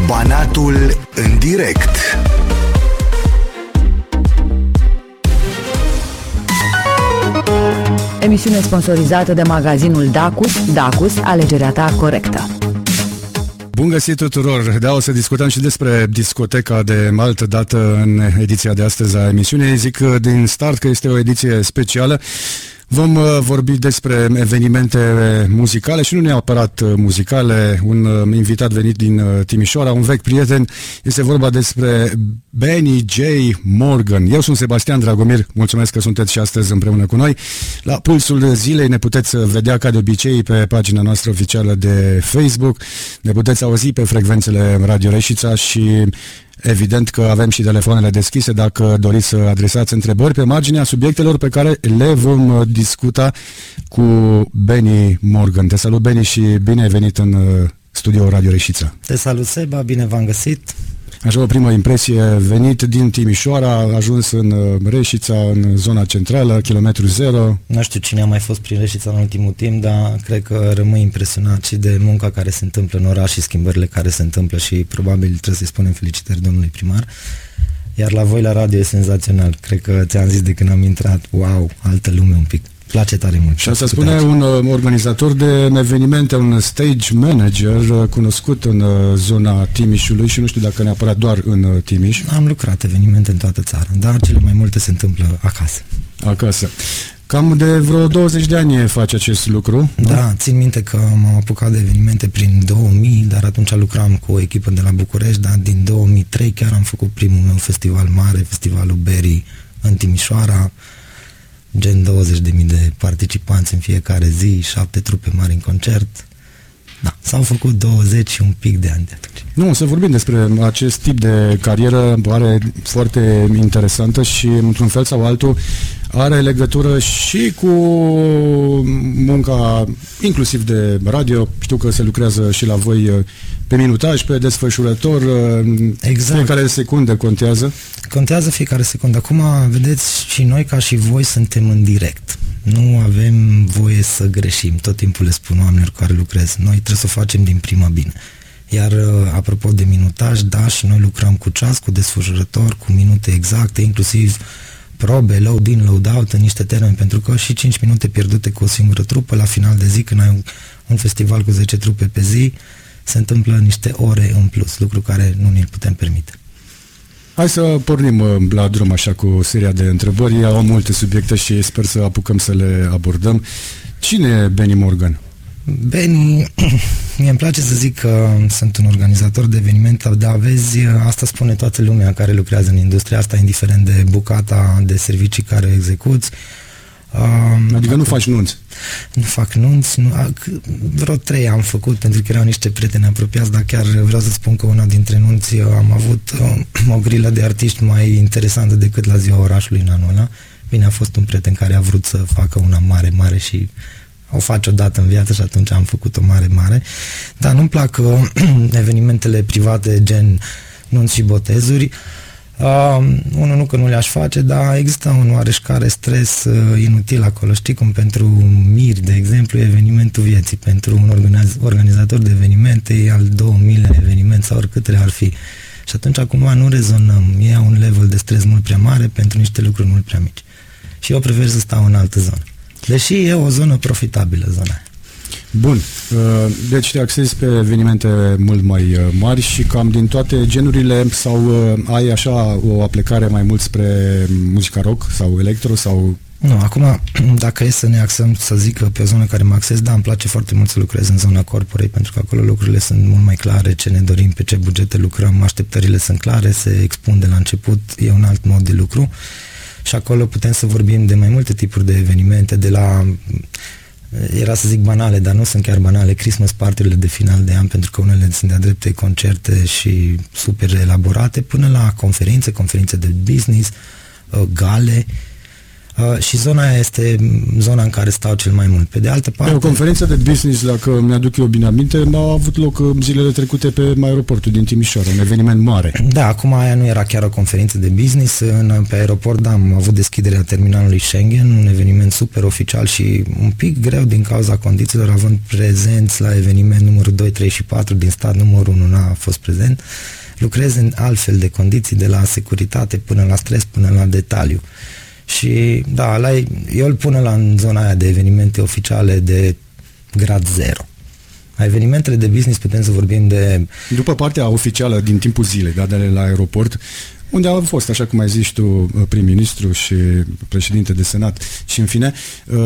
Banatul în direct. Emisiune sponsorizată de magazinul Dacus. Dacus, alegerea ta corectă. Bun găsit tuturor! Da, o să discutăm și despre discoteca de altă dată în ediția de astăzi a emisiunii. Zic din start că este o ediție specială. Vom vorbi despre evenimente muzicale și nu neapărat muzicale. Un invitat venit din Timișoara, un vechi prieten. Este vorba despre Benny J. Morgan. Eu sunt Sebastian Dragomir. Mulțumesc că sunteți și astăzi împreună cu noi. La Pulsul Zilei ne puteți vedea ca de obicei pe pagina noastră oficială de Facebook. Ne puteți auzi pe frecvențele Radio Reșița și evident că avem și telefoanele deschise dacă doriți să adresați întrebări pe marginea subiectelor pe care le vom discuta cu Benny Morgan. Te salut, Benny, și bine ai venit în studio Radio Reșița. Te salut, Seba, bine v-am găsit. Așa, o primă impresie, venit din Timișoara, a ajuns în Reșița, în zona centrală, kilometru zero. Nu știu cine a mai fost prin Reșița în ultimul timp, dar cred că rămâi impresionat și de munca care se întâmplă în oraș și schimbările care se întâmplă și probabil trebuie să-i spunem felicitări domnului primar. Iar la voi la radio e senzațional, cred că ți-am zis de când am intrat, wow, altă lume un pic. Place tare mult. Și asta spune un organizator de evenimente, un stage manager cunoscut în zona Timișului și nu știu dacă neapărat doar în Timiș. Am lucrat evenimente în toată țara, dar cele mai multe se întâmplă acasă. Acasă. Cam de vreo 20 de ani faci acest lucru? Da, țin minte că m-am apucat de evenimente prin 2000, dar atunci lucram cu o echipă de la București, dar din 2003 chiar am făcut primul meu festival mare, Festivalul Berry în Timișoara, gen 20.000 de participanți în fiecare zi, 7 trupe mari în concert. Da, s-au făcut 20 și un pic de ani de atunci. Nu, să vorbim despre acest tip de carieră, pare foarte interesantă și într-un fel sau altul are legătură și cu munca inclusiv de radio. Știu că se lucrează și la voi pe minutaj, pe desfășurător, exact. Fiecare secundă contează. Contează fiecare secundă. Acum, vedeți, și noi ca și voi suntem în direct. Nu avem voie să greșim. Tot timpul le spun oamenilor care lucrez. Noi trebuie să o facem din prima bine. Iar apropo de minutaj, da, și noi lucrăm cu ceas, cu desfășurător, cu minute exacte, inclusiv probe, load-in, load-out, în niște termeni, pentru că și 5 minute pierdute cu o singură trupă la final de zi, când ai un festival cu 10 trupe pe zi, se întâmplă niște ore în plus, lucru care nu ne-l putem permite. Hai să pornim la drum așa cu seria de întrebări. Au multe subiecte și sper să apucăm să le abordăm. Cine e Benny Morgan? Benny, mie îmi place să zic că sunt un organizator de evenimente, dar vezi, asta spune toată lumea care lucrează în industria asta, indiferent de bucata de servicii care execuți. Adică nu faci nunți? Nu fac nunți, vreo 3 am făcut pentru că erau niște prieteni apropiați, dar chiar vreau să spun că una dintre nunți am avut o grilă de artiști mai interesantă decât la Ziua Orașului în anul ăla. Bine, a fost un prieten care a vrut să facă una mare și o face odată în viață și atunci am făcut o mare, dar nu-mi plac evenimentele private gen nunți și botezuri. Unul nu că nu le-aș face, dar există un oareșcare stres inutil acolo. Știi cum pentru miri, de exemplu, evenimentul vieții, pentru un organizator de evenimente e al 2000-lea eveniment sau oricât le ar fi. Și atunci acum nu rezonăm, e un level de stres mult prea mare pentru niște lucruri mult prea mici. Și eu prefer să stau în altă zonă. Deși e o zonă profitabilă, zona aia. Bun, deci te axezi pe evenimente mult mai mari și cam din toate genurile sau ai așa o aplecare mai mult spre muzica rock sau electro sau... Nu, acum dacă e să ne axăm, să zic că pe o zonă care mă axez, da, îmi place foarte mult să lucrez în zona corporate, pentru că acolo lucrurile sunt mult mai clare, ce ne dorim, pe ce bugete lucrăm, așteptările sunt clare, se expun de la început, e un alt mod de lucru și acolo putem să vorbim de mai multe tipuri de evenimente, de la... Era să zic banale, dar nu sunt chiar banale, Christmas party-urile de final de an, pentru că unele sunt de-a drepte concerte și super elaborate, până la conferințe de business, gale. Și zona aia este zona în care stau cel mai mult. Pe de altă parte... O conferință de business, dacă mi-aduc eu bine aminte, a avut loc zilele trecute pe aeroportul din Timișoara, un eveniment mare. Da, acum aia nu era chiar o conferință de business. Pe aeroport, da, am avut deschiderea terminalului Schengen, un eveniment super oficial și un pic greu din cauza condițiilor, având prezenți la eveniment numărul 2, 3 și 4 din stat, numărul 1 n-a fost prezent. Lucrez în altfel de condiții, de la securitate până la stres, până la detaliu. Și da, eu îl pun în zona aia de evenimente oficiale de grad 0. La evenimentele de business putem să vorbim de... După partea oficială din timpul zilei, da, de la aeroport, unde au fost, așa cum ai zis tu, prim-ministru și președinte de senat și în fine,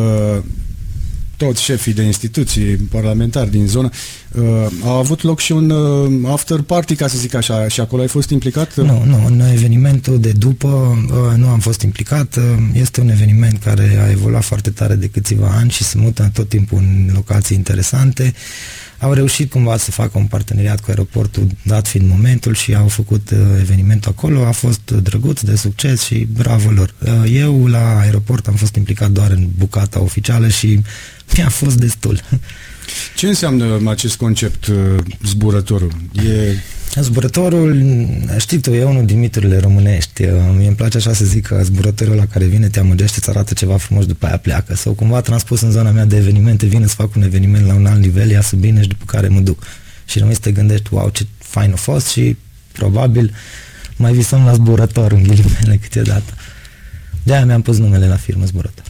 toți șefii de instituții parlamentari din zonă, a avut loc și un after party, ca să zic așa, și acolo ai fost implicat? Nu, în evenimentul de după nu am fost implicat. Este un eveniment care a evoluat foarte tare de câțiva ani și se mută tot timpul în locații interesante. Au reușit cumva să facă un parteneriat cu aeroportul, dat fiind momentul, și au făcut evenimentul acolo. A fost drăguț, de succes și bravo lor. Eu la aeroport am fost implicat doar în bucata oficială și mi-a fost destul. Ce înseamnă acest concept zburătorul? Zburătorul, știi tu, e unul din miturile românești. Mie îmi place așa să zic că zburătorul la care vine, te amăgește, îți arată ceva frumos, după aia pleacă. Sau cumva transpus în zona mea de evenimente, vine să fac un eveniment la un alt nivel, iasă bine și după care mă duc. Și rămâi să te gândești, wow, ce fain a fost, și probabil mai visăm la zburător, în ghilimele, câteodată. De-aia mi-am pus numele la firmă, Zburător.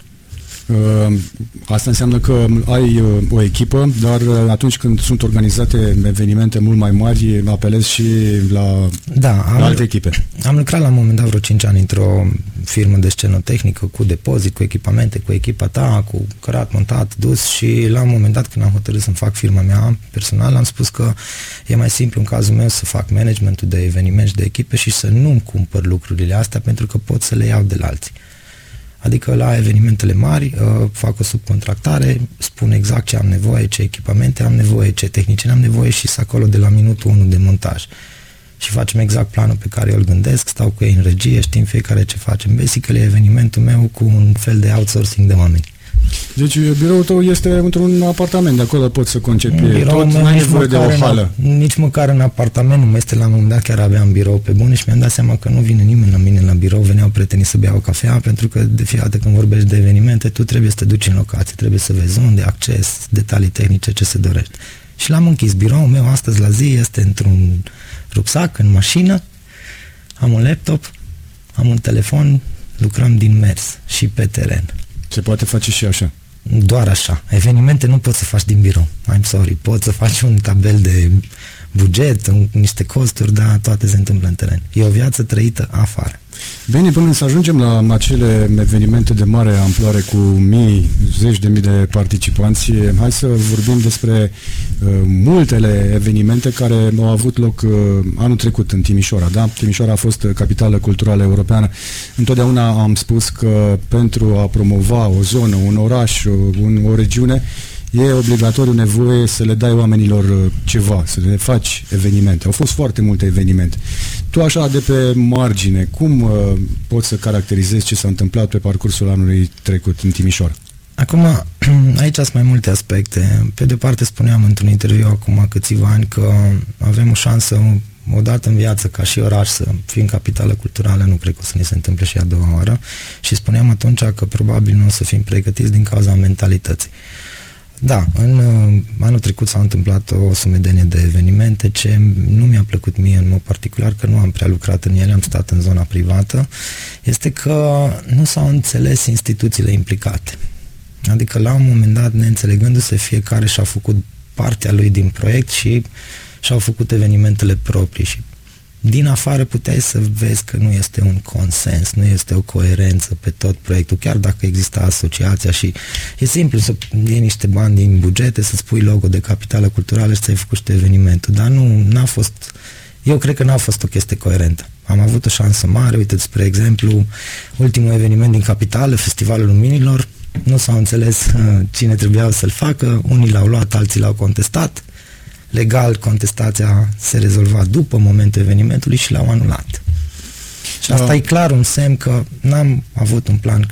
Asta înseamnă că ai o echipă, dar atunci când sunt organizate evenimente mult mai mari, apelezi și la alte echipe. Am lucrat la un moment dat vreo 5 ani într-o firmă de scenotehnică, cu depozit, cu echipamente, cu echipa ta, cu cărat, montat, dus, și la un moment dat când am hotărât să-mi fac firma mea personal, am spus că e mai simplu în cazul meu să fac managementul de evenimente și de echipe și să nu-mi cumpăr lucrurile astea, pentru că pot să le iau de la alții. Adică la evenimentele mari fac o subcontractare, spun exact ce am nevoie, ce echipamente am nevoie, ce tehnicieni am nevoie și sunt acolo de la minutul 1 de montaj. Și facem exact planul pe care eu îl gândesc, stau cu ei în regie, știm fiecare ce facem. Basically, evenimentul meu cu un fel de outsourcing de oameni. Deci biroul tău este într-un apartament, de acolo poți să concepi tot, nu ai nevoie de o hală. Nici măcar în apartament nu mai este. La un moment dat chiar aveam birou pe bune și mi-am dat seama că nu vine nimeni la mine la birou, veneau prietenii să bea o cafea, pentru că de fiecare dată când vorbești de evenimente, tu trebuie să te duci în locație, trebuie să vezi unde, acces, detalii tehnice, ce se dorește. Și l-am închis. Biroul meu astăzi la zi este într-un rucsac, în mașină, am un laptop, am un telefon, lucrăm din mers și pe teren. Se poate face și așa? Doar așa. Evenimente nu poți să faci din birou. I'm sorry. Poți să faci un tabel de buget, niște costuri, dar toate se întâmplă în teren. E o viață trăită afară. Bine, până să ajungem la acele evenimente de mare amploare cu mii, zeci de mii de participanți, hai să vorbim despre multele evenimente care au avut loc anul trecut în Timișoara. Da? Timișoara a fost capitală culturală europeană. Întotdeauna am spus că pentru a promova o zonă, un oraș, o regiune, e obligatoriu nevoie să le dai oamenilor ceva, să le faci evenimente. Au fost foarte multe evenimente. Tu așa de pe margine, cum poți să caracterizezi ce s-a întâmplat pe parcursul anului trecut în Timișoara? Acum, aici sunt mai multe aspecte. Pe de parte spuneam într-un interviu acum câțiva ani că avem o șansă odată în viață ca și oraș să fim capitală culturală, nu cred că o să ne se întâmple și a doua oară, și spuneam atunci că probabil nu o să fim pregătiți din cauza mentalității. Da, în anul trecut s-au întâmplat o sumedenie de evenimente. Ce nu mi-a plăcut mie în mod particular, că nu am prea lucrat în ele, am stat în zona privată, este că nu s-au înțeles instituțiile implicate. Adică la un moment dat, neînțelegându-se, fiecare și-a făcut partea lui din proiect și și-au făcut evenimentele proprii și din afară puteai să vezi că nu este un consens, nu este o coerență pe tot proiectul, chiar dacă exista asociația și e simplu să iei niște bani din bugete, să spui logo de capitală culturală și ți-ai făcut și evenimentul, dar n-a fost, eu cred că n-a fost o chestie coerentă. Am avut o șansă mare, uite, spre exemplu, ultimul eveniment din capitală, Festivalul Luminilor, nu s-au înțeles cine trebuiau să-l facă, unii l-au luat, alții l-au contestat, legal contestația se rezolva după momentul evenimentului și l-au anulat. Și asta e clar un semn că n-am avut un plan clar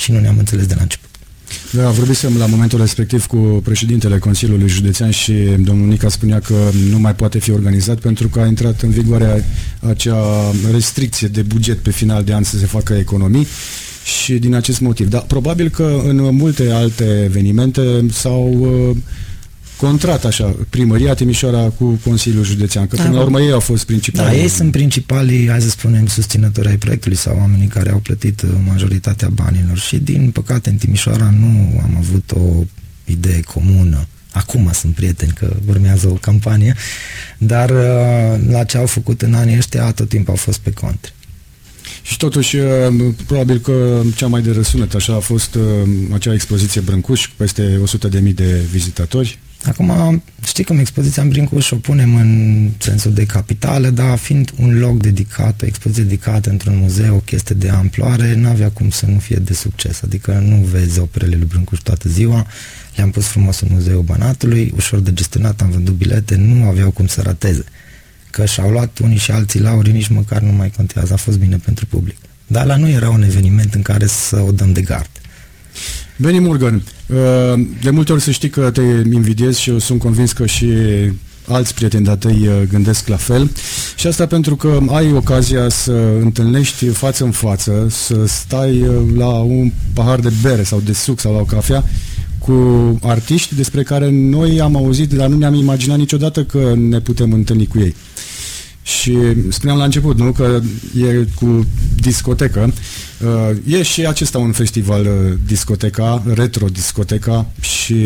și nu ne-am înțeles de la început. Da, vorbisem la momentul respectiv cu președintele Consiliului Județean și domnul Nica spunea că nu mai poate fi organizat pentru că a intrat în vigoare acea restricție de buget pe final de an să se facă economii și din acest motiv. Dar probabil că în multe alte evenimente s-au contrat așa Primăria Timișoara cu Consiliul Județean, că până la urmă ei au fost principali. Da, ei sunt principalii, hai să spunem, susținători ai proiectului sau oamenii care au plătit majoritatea banilor și din păcate în Timișoara nu am avut o idee comună. Acum sunt prieteni că urmează o campanie, dar la ce au făcut în anii ăștia tot timpul au fost pe contra. Și totuși, probabil că cea mai de răsunet așa a fost acea expoziție Brâncuș, peste 100.000 de vizitatori. Acum, știi cum expoziția în Brâncuș o punem în sensul de capitală, dar fiind un loc dedicat, o expoziție dedicată într-un muzeu, o chestie de amploare, n-avea cum să nu fie de succes. Adică nu vezi operele lui Brâncuș toată ziua, le-am pus frumos în Muzeul Banatului, ușor de gestionat, am vândut bilete, nu aveau cum să rateze. Că și-au luat unii și alții lauri, nici măcar nu mai contează, a fost bine pentru public. Dar la nu era un eveniment în care să o dăm de gard. Benny Morgan, de multe ori să știi că te invidiez și eu sunt convins că și alți prieteni de-a tăi gândesc la fel și asta pentru că ai ocazia să întâlnești față în față, să stai la un pahar de bere sau de suc sau la o cafea cu artiști despre care noi am auzit, dar nu ne-am imaginat niciodată că ne putem întâlni cu ei. Și spuneam la început, nu, că e cu discotecă. E și acesta un festival discoteca, retro discoteca și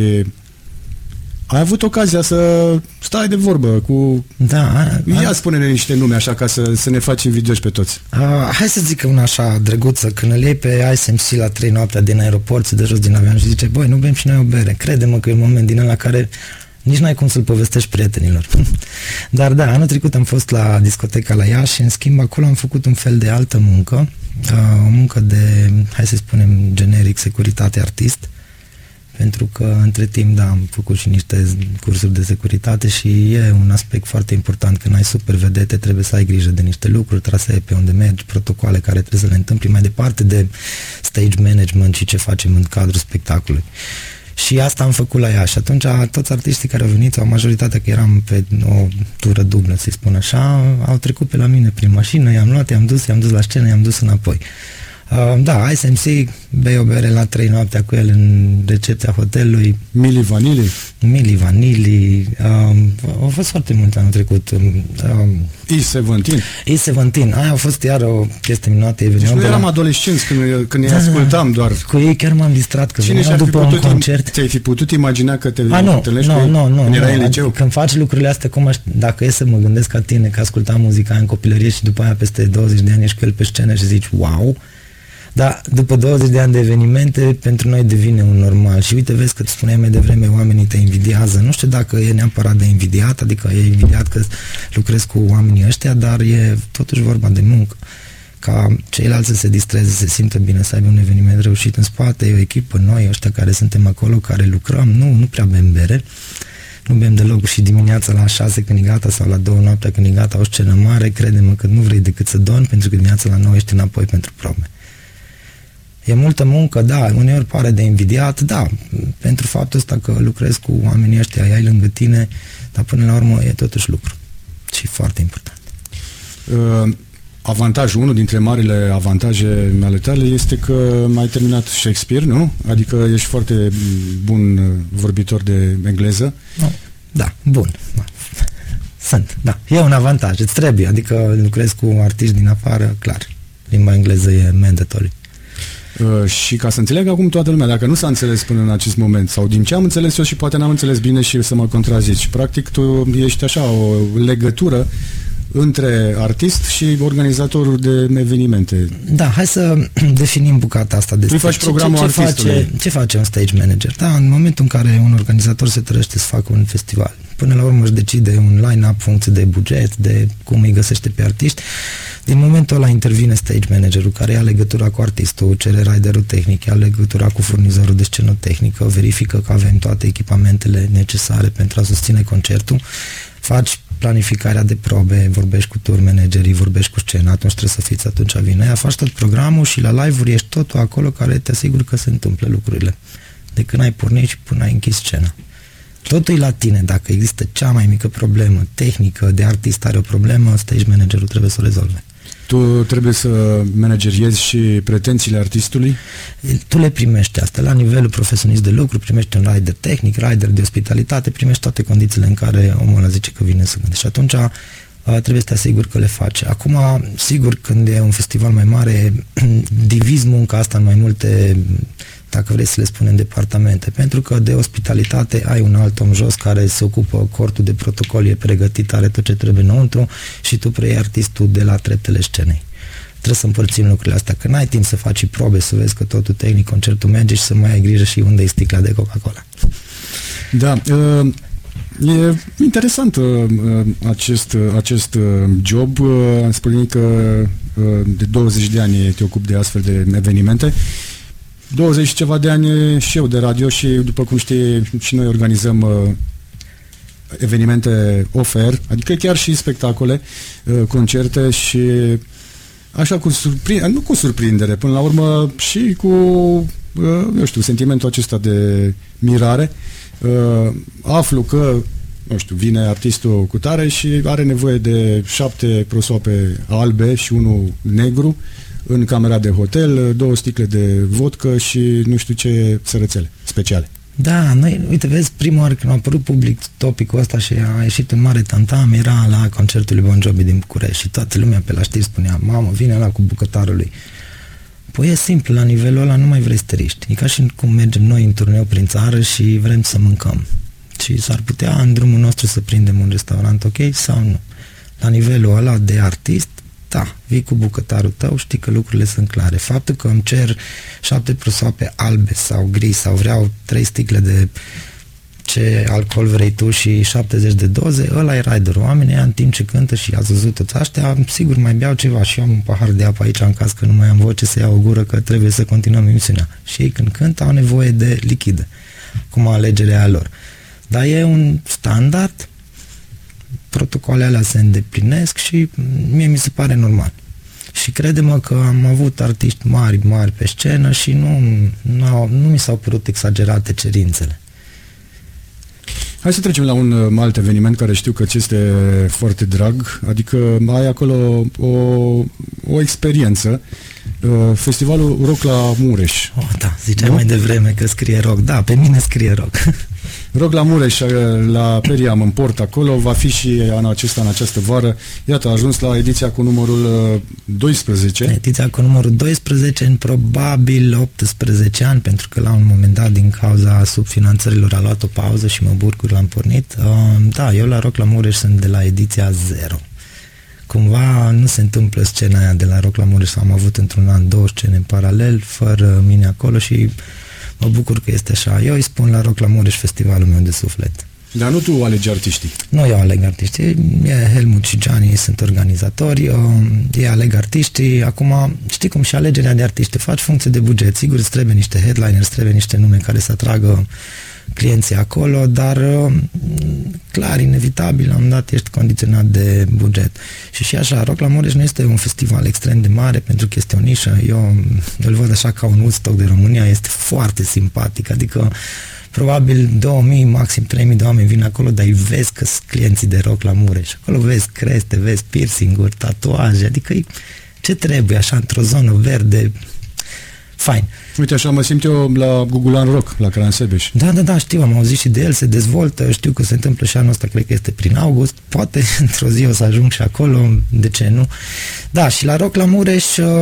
ai avut ocazia să stai de vorbă cu... Da. Ia spune-ne niște nume așa ca să ne faci invidioși pe toți. Hai să zic una așa drăguță, când îl iei pe ISMC la 3 noaptea din aeroport, se dă jos din avion și zice, băi, nu bem și noi o bere. Crede-mă că e un moment din ăla care nici n-ai cum să-l povestești prietenilor. Dar da, anul trecut am fost la discoteca la Iași și în schimb acolo am făcut un fel de altă muncă, o muncă de, hai să spunem generic, securitate artist, pentru că între timp, da, am făcut și niște cursuri de securitate și e un aspect foarte important. Când ai super vedete, trebuie să ai grijă de niște lucruri, trasee pe unde mergi, protocoale care trebuie să le întâmpli mai departe de stage management și ce facem în cadrul spectacolului. Și asta am făcut la ea și atunci toți artiștii care au venit, sau majoritatea că eram pe o tură dublă, să-i spun așa, au trecut pe la mine prin mașină, i-am luat, i-am dus la scenă, i-am dus înapoi. Da, ISMC, bei o bere la 3 noaptea cu el în recepția hotelului. Mili Vanili, au fost foarte multe anul trecut. E17, aia a fost iar o chestie minunată. Deci noi eram adolescenți când îi ascultam doar. Cu ei chiar m-am distrat, că veneam după un concert. Ți-ai fi putut imagina că te întâlnești cu ei când erai în liceu? Când faci lucrurile astea, dacă e să mă gândesc ca tine, că ascultam muzica în copilărie și după aia peste 20 de ani ești cu el pe scenă și zici, wow. Dar după 20 de ani de evenimente, pentru noi devine un normal. Și uite, vezi că îți spuneai mai devreme, oamenii te invidiază. Nu știu dacă e neapărat de invidiat, adică e invidiat că lucrezi cu oamenii ăștia, dar e totuși vorba de muncă. Ca ceilalți să se distreze, să se simtă bine, să aibă un eveniment reușit în spate, e o echipă, noi ăștia care suntem acolo, care lucrăm, nu prea bem bere, nu bem deloc și dimineața la 6 când e gata sau la 2 noaptea când e gata o scenă mare, crede-mă că nu vrei decât să dormi, pentru că dimineața la 9 ești înapoi pentru probe. E multă muncă, da, uneori pare de invidiat, da, pentru faptul ăsta că lucrezi cu oamenii ăștia, ai lângă tine, dar până la urmă e totuși lucru și foarte important. Avantajul, unul dintre marile avantaje ale tale este că ai terminat Shakespeare, nu? Adică ești foarte bun vorbitor de engleză. No. Da, bun. Sunt, da. E un avantaj, îți trebuie, adică lucrezi cu artiști din afară, clar. Limba engleză e mandatory. Și ca să înțeleg acum toată lumea, dacă nu s-a înțeles până în acest moment, sau din ce am înțeles eu și poate n-am înțeles bine și să mă contrazici, practic tu ești așa o legătură între artist și organizatorul de evenimente. Da, hai să definim bucata asta de tu faci programul artistului. Ce face un stage manager? Da, în momentul în care un organizator se trăiește să facă un festival, până la urmă își decide un line-up funcție de buget, de cum îi găsește pe artiști. Din momentul ăla intervine stage managerul care ia legătura cu artistul, cere riderul tehnic, ia legătura cu furnizorul de scenotehnică, verifică că avem toate echipamentele necesare pentru a susține concertul, faci planificarea de probe, vorbești cu tour managerii, vorbești cu scena, atunci trebuie să fiți, atunci vine aia, faci tot programul și la live-uri ești totul acolo care te asigur că se întâmplă lucrurile. De când ai pornit și până ai închis scena. Totul e la tine, dacă există cea mai mică problemă tehnică, de artist are o problemă, stage managerul trebuie să o rezolve. Tu trebuie să manageriezi și pretențiile artistului? Tu le primești astea. La nivelul profesionist de lucru, primești un rider tehnic, rider de ospitalitate, primești toate condițiile în care omul ăla zice că vine să gândești. Și atunci trebuie să te asiguri că le faci. Acum, sigur, când e un festival mai mare, divizi munca asta în mai multe, dacă vrei să le spunem, departamente. Pentru că de ospitalitate ai un alt om jos care se ocupă, cortul de protocol e pregătit, are tot ce trebuie înăuntru și tu preiei artistul de la treptele scenei. Trebuie să împărțim lucrurile astea, că n-ai timp să faci probe, să vezi că totul tehnic, concertul merge și să mai ai grijă și unde e sticla de Coca-Cola. Da, e interesant acest job. Am spus că de 20 de ani te ocupi de astfel de evenimente. 20 ceva de ani și eu de radio și, după cum știi, și noi organizăm evenimente off-air, adică chiar și spectacole, concerte și așa nu cu surprindere, până la urmă și cu, eu știu, sentimentul acesta de mirare. Aflu că, nu știu, vine artistul cu tare și are nevoie de 7 prosoape albe și unul negru în camera de hotel, 2 sticle de vodcă și nu știu ce sărățele speciale. Da, noi, uite, vezi, prima oară când a apărut public topicul ăsta și a ieșit în mare tantam, era la concertul lui Bon Jovi din București și toată lumea pe la știri spunea, mamă, vine ăla cu bucătarul lui. Păi e simplu, la nivelul ăla nu mai vrei să te riști. E ca și cum mergem noi în turneu prin țară și vrem să mâncăm. Și s-ar putea în drumul nostru să prindem un restaurant ok sau nu. La nivelul ăla de artist, da, vii cu bucătarul tău, știi că lucrurile sunt clare. Faptul că îmi cer 7 prosoape albe sau gri sau vreau 3 sticle de ce alcool vrei tu și 70 de doze, ăla e rider. Oamenii ăia în timp ce cântă și ați văzut toți ăștia, sigur mai beau ceva și eu am un pahar de apă aici în caz că nu mai am voce să iau o gură că trebuie să continuăm emisiunea. Și ei când cântă au nevoie de lichidă, cum alegerea lor. Dar e un standard, protocoalele alea se îndeplinesc și mie mi se pare normal. Și crede-mă că am avut artiști mari pe scenă și nu mi s-au părut exagerate cerințele. Hai să trecem la un alt eveniment care știu că ți este foarte drag, adică ai acolo o experiență, festivalul Rock la Mureș. Oh, da, ziceam mai devreme că scrie rock. Da, pe mine scrie rock. Rock la Mureș, la Periam, în port acolo, va fi și anul acesta, în această vară. Iată, a ajuns la ediția cu numărul 12. Ediția cu numărul 12 în probabil 18 ani, pentru că la un moment dat, din cauza subfinanțărilor, a luat o pauză și mă bucur, l-am pornit. Da, eu la Rock la Mureș sunt de la ediția 0. Cumva nu se întâmplă scena aia de la Rock la Mureș, am avut într-un an 2 scene în paralel, fără mine acolo și mă bucur că este așa. Eu îi spun la Rock la Mureș festivalul meu de suflet. Dar nu tu alegi artiștii. Nu eu aleg artiștii, Helmut și Gianni sunt organizatori, ei aleg artiștii. Acum, știi cum și alegerea de artiști, faci funcție de buget. Sigur, îți trebuie niște headliners, îți trebuie niște nume care să atragă clienții acolo, dar clar, inevitabil, am dat, ești condiționat de buget. Și așa, Rock la Mureș nu este un festival extrem de mare pentru că este o nișă. Eu îl văd așa ca un Woodstock de România, este foarte simpatic, adică probabil 2000, maxim 3000 de oameni vin acolo, dar îi vezi că sunt clienții de Rock la Mureș. Acolo vezi creste, vezi piercing-uri, tatuaje, adică ce trebuie așa într-o zonă verde, fain. Uite, așa mă simt eu la Gugulan Rock, la Cransebeș. Da, știu, am auzit și de el, se dezvoltă, știu că se întâmplă și anul ăsta, cred că este prin august, poate într-o zi o să ajung și acolo, de ce nu? Da, și la Rock la Mureș,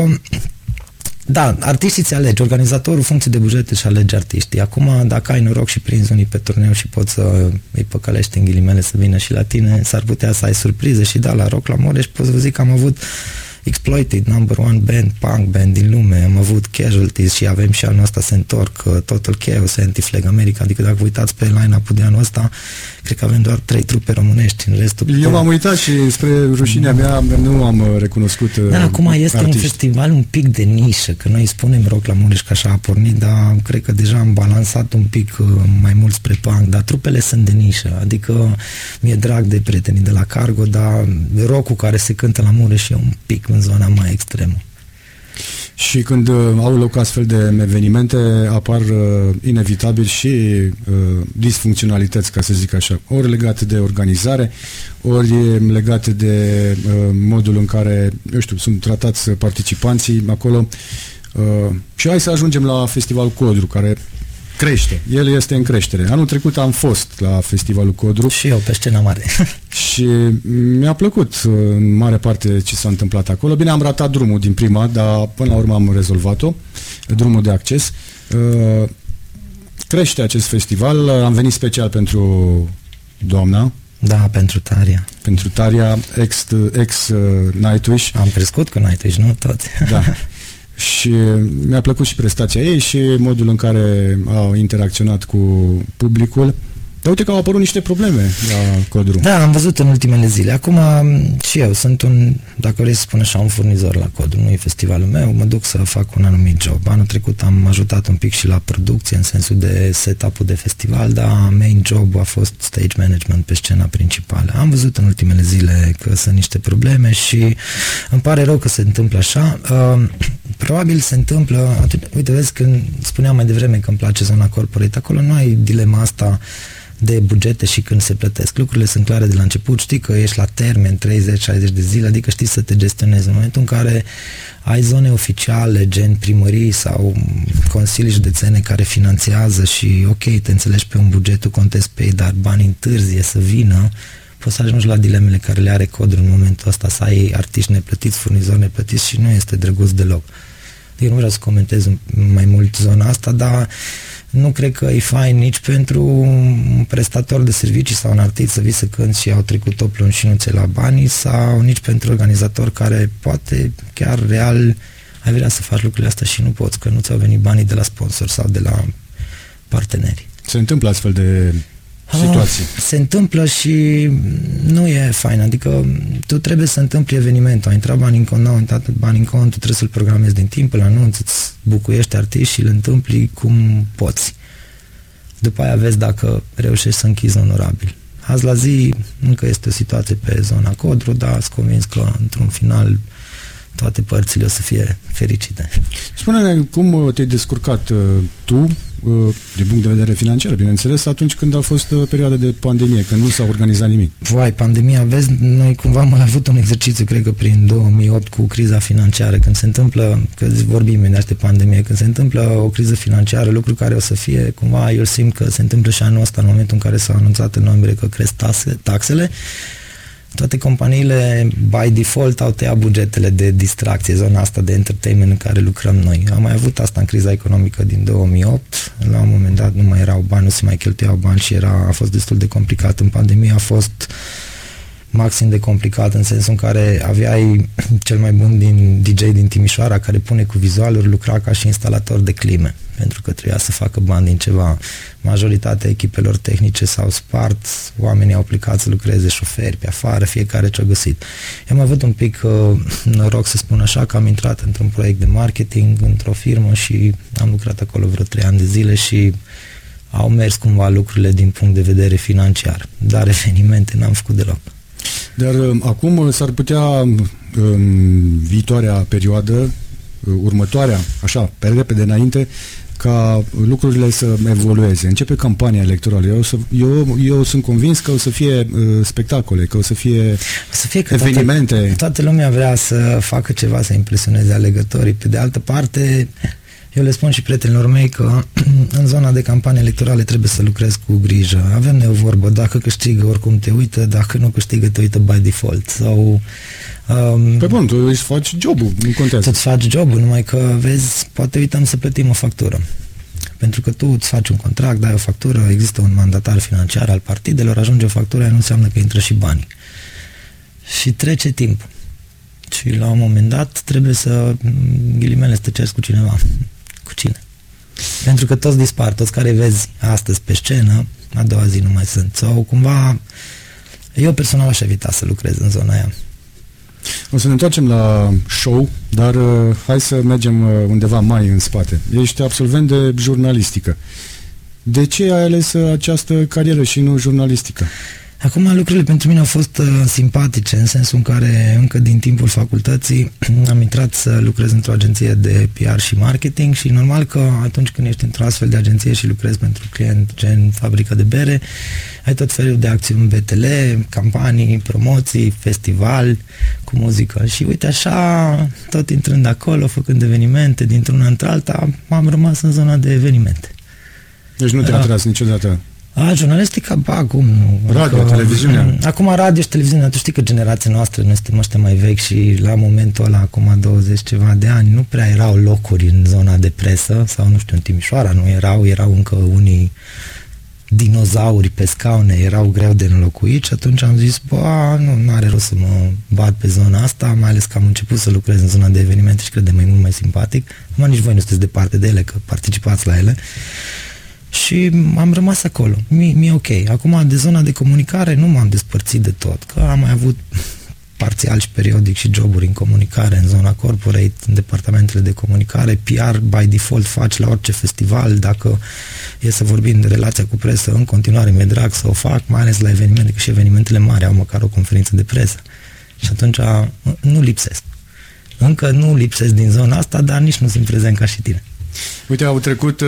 da, artiștii ți alegi, organizatorul, funcție de buget își alege artiștii. Acum, dacă ai noroc și prinzi unii pe turneu și poți să îi păcălești în ghilimele să vină și la tine, s-ar putea să ai surprize și da, la Rock la Mureș pot să vă zic că am avut Exploited, number one band, punk band din lume, am avut Casualties și avem și anul ăsta se întorc, Total Chaos, Anti-Flag America, adică dacă vă uitați pe line-up-ul de anul ăsta, cred că avem doar 3 trupe românești, în restul... Eu m-am uitat și spre rușinea mea nu am recunoscut Dar acum este artiști. un festival un pic de nișă, că noi spunem Rock la Mureș că așa a pornit, dar cred că deja am balansat un pic mai mult spre punk, dar trupele sunt de nișă, adică mi-e drag de prietenii de la Cargo, dar rock-ul care se cântă la Mureș e un pic în zona mai extremă. Și când au loc astfel de evenimente, apar inevitabil și disfuncționalități, ca să zic așa, ori legate de organizare, ori legate de modul în care, eu știu, sunt tratați participanții acolo. Și hai să ajungem la Festivalul Codru, care crește. El este în creștere. Anul trecut am fost la Festivalul Codru. Și eu pe scena mare. Și mi-a plăcut în mare parte ce s-a întâmplat acolo. Bine, am ratat drumul din prima, dar până la urmă am rezolvat-o, drumul de acces. Crește acest festival. Am venit special pentru doamna. Da, pentru Taria. Pentru Taria, ex Nightwish. Am crescut cu Nightwish, nu toți. Da. Și mi-a plăcut și prestația ei și modul în care au interacționat cu publicul. Dar uite că au apărut niște probleme la Codru. Da, am văzut în ultimele zile. Acum și eu sunt dacă vrei să spun așa, un furnizor la Codru. Nu e festivalul meu, mă duc să fac un anumit job. Anul trecut am ajutat un pic și la producție, în sensul de setup-ul de festival, dar main job a fost stage management pe scena principală. Am văzut în ultimele zile că sunt niște probleme și îmi pare rău că se întâmplă așa. Probabil se întâmplă, uite, vezi, când spuneam mai devreme că îmi place zona corporate, acolo nu ai dilema asta de bugete și când se plătesc. Lucrurile sunt clare de la început, știi că ești la termen 30-60 de zile, adică știi să te gestionezi. În momentul în care ai zone oficiale, gen primării sau consilii județene care finanțează și ok, te înțelegi pe un buget, tu contezi pe ei, dar banii întârzie să vină, poți să ajungi la dilemele care le are Codru în momentul ăsta, să ai artiști neplătiți, furnizori neplătiți și nu este drăguț deloc. Eu nu vreau să comentez mai mult zona asta, dar nu cred că e fain nici pentru un prestator de servicii sau un artist să vii să cânti și au trecut o plun și nu ți-ai la banii, sau nici pentru organizator care poate chiar real ai vrea să faci lucrurile astea și nu poți, că nu ți-au venit banii de la sponsor sau de la parteneri. Se întâmplă astfel de situații. Se întâmplă și nu e fain, adică tu trebuie să întâmpli evenimentul, ai intrat bani în cont, n-au intrat bani în cont, tu trebuie să-l programezi din timp, îl anunți, îți bucuiești artiști și îl întâmpli cum poți. După aia vezi dacă reușești să închizi onorabil. Azi la zi încă este o situație pe zona Codru, dar sunt convins că într-un final toate părțile o să fie fericite. Spune-ne cum te-ai descurcat tu, din punct de vedere financiar, bineînțeles, atunci când a fost perioada de pandemie, când nu s-a organizat nimic. Vai, pandemia, vezi, noi cumva am mai avut un exercițiu, cred că prin 2008 cu criza financiară, când se întâmplă, că vorbim imediat de pandemie, când se întâmplă o criză financiară, lucru care o să fie, cumva, eu simt că se întâmplă și anul ăsta, în momentul în care s-a anunțat în noiembrie că cresc taxele, toate companiile, by default, au tăiat bugetele de distracție, zona asta de entertainment în care lucrăm noi. Am mai avut asta în criza economică din 2008, la un moment dat nu mai erau bani, nu se mai cheltuiau bani și a fost destul de complicat. În pandemie a fost maxim de complicat în sensul în care aveai cel mai bun DJ din Timișoara care pune cu vizualuri, lucra ca și instalator de clime, pentru că trebuia să facă bani din ceva. Majoritatea echipelor tehnice s-au spart, oamenii au plecat să lucreze, șoferi pe afară, fiecare ce-a găsit. Eu am avut un pic noroc, să spun așa, că am intrat într-un proiect de marketing, într-o firmă și am lucrat acolo vreo 3 ani de zile și au mers cumva lucrurile din punct de vedere financiar, dar evenimente n-am făcut deloc. Dar acum s-ar putea viitoarea perioadă, următoarea, așa, pe repede înainte, ca lucrurile să evolueze. Începe campania electorală. Eu sunt convins că o să fie spectacole, că o să fie evenimente. Toată lumea vrea să facă ceva, să impresioneze alegătorii. Pe de altă parte, eu le spun și prietenilor mei că în zona de campanie electorale trebuie să lucrezi cu grijă. Avem o vorbă, dacă câștigă oricum te uită, dacă nu câștigă te uită by default. Sau pe bun, tu îți faci jobul, nu contează. Tu îți faci jobul, numai că, vezi, poate uităm să plătim o factură. Pentru că tu îți faci un contract, dai o factură, există un mandatar financiar al partidelor, ajunge o factură, nu înseamnă că intră și banii. Și trece timpul. și la un moment dat trebuie să, ghilimele, să te ceri cu cineva. Cu cine? Pentru că toți dispar, toți care vezi astăzi pe scenă, a doua zi nu mai sunt. Sau cumva, eu personal aș evita să lucrez în zona aia. O să ne întoarcem la show, dar hai să mergem undeva mai în spate. Ești absolvent de jurnalistică. De ce ai ales această carieră și nu jurnalistică? Acum lucrurile pentru mine au fost simpatice, în sensul în care încă din timpul facultății am intrat să lucrez într-o agenție de PR și marketing și normal că atunci când ești într-o astfel de agenție și lucrezi pentru client gen fabrică de bere, ai tot felul de acțiuni BTL, campanii, promoții, festival cu muzică și uite așa, tot intrând acolo, făcând evenimente dintr-una într-alta, am rămas în zona de evenimente. Deci nu te-a atras niciodată? Jurnalistica, acum nu. Radio, televiziunea. Acum radio și televiziunea, tu știi că generația noastră, noi suntem ăștia mai vechi și la momentul ăla, acum 20 ceva de ani, nu prea erau locuri în zona de presă, sau nu știu, în Timișoara nu erau încă unii dinozauri pe scaune, erau greu de înlocuit și atunci am zis, nu are rost să mă bat pe zona asta, mai ales că am început să lucrez în zona de evenimente și credem, e mult mai simpatic. Acum nici voi nu sunteți departe de ele, că participați la ele. Și am rămas acolo. Mi-e ok. Acum, de zona de comunicare, nu m-am despărțit de tot, că am mai avut parțial și periodic și joburi în comunicare, în zona corporate, în departamentele de comunicare, PR by default faci la orice festival, dacă e să vorbim de relația cu presă, în continuare mi-e drag să o fac, mai ales la evenimente, că și evenimentele mari au măcar o conferință de presă. Și atunci nu lipsesc. Încă nu lipsesc din zona asta, dar nici nu sunt prezent ca și tine. Uite, au trecut